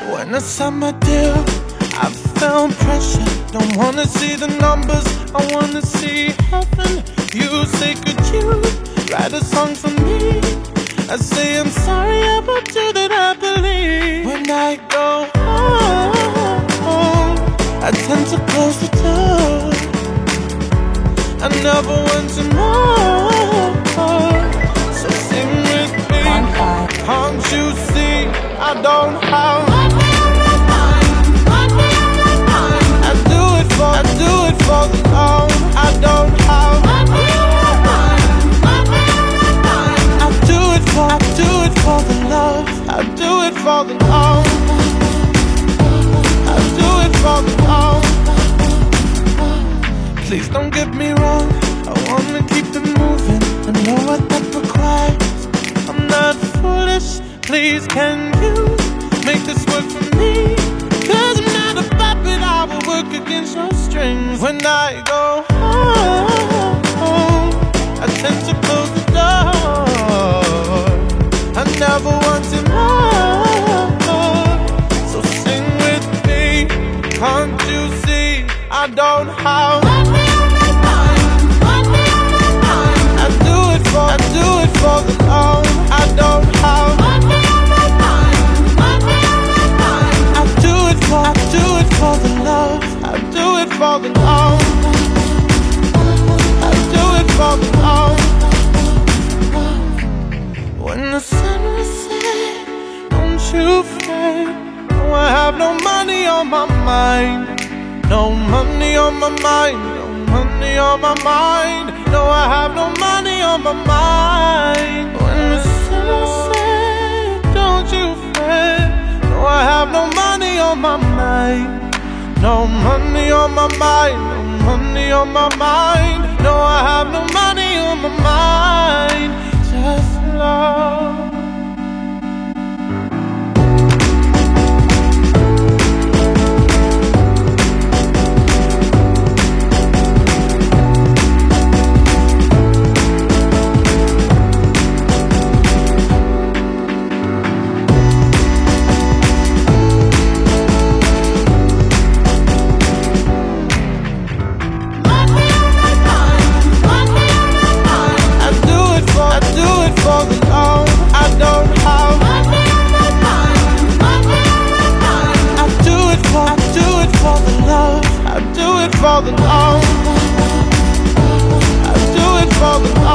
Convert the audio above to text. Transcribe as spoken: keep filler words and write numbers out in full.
When I signed my deal, I felt pressure. Don't wanna see the numbers, I wanna see heaven. You say, could you write a song for me? I say, I'm sorry about you that I believe. When I go home, I tend to close the door. I never want to more. So sing with me. Can't you see I don't have? I do it for, I do it for the love I don't have. I do it for, I do it for the love. I do it for the love. I do it for the love. Please don't get me wrong, I wanna keep it moving. I know what that requires. I'm not foolish, please can you make this work for me? Cause I'm not a puppet, I will work against your strings. When I go home, I tend to close the door. I never wanted more. So sing with me, can't you see I don't have? I do it for, I do it for the love I don't have. I do it for, I do it for the love. I do it for the love. I do it for the love. When the sun will set, don't you fret. No, I have no money on my mind. No money on my mind. No money on my mind. No, I have no money on my mind. When the sun will set, don't you fret. No, I have no money on my mind. No money on my mind. No money on my mind. No, I have no money on my mind. Just love. For the love, I do it for the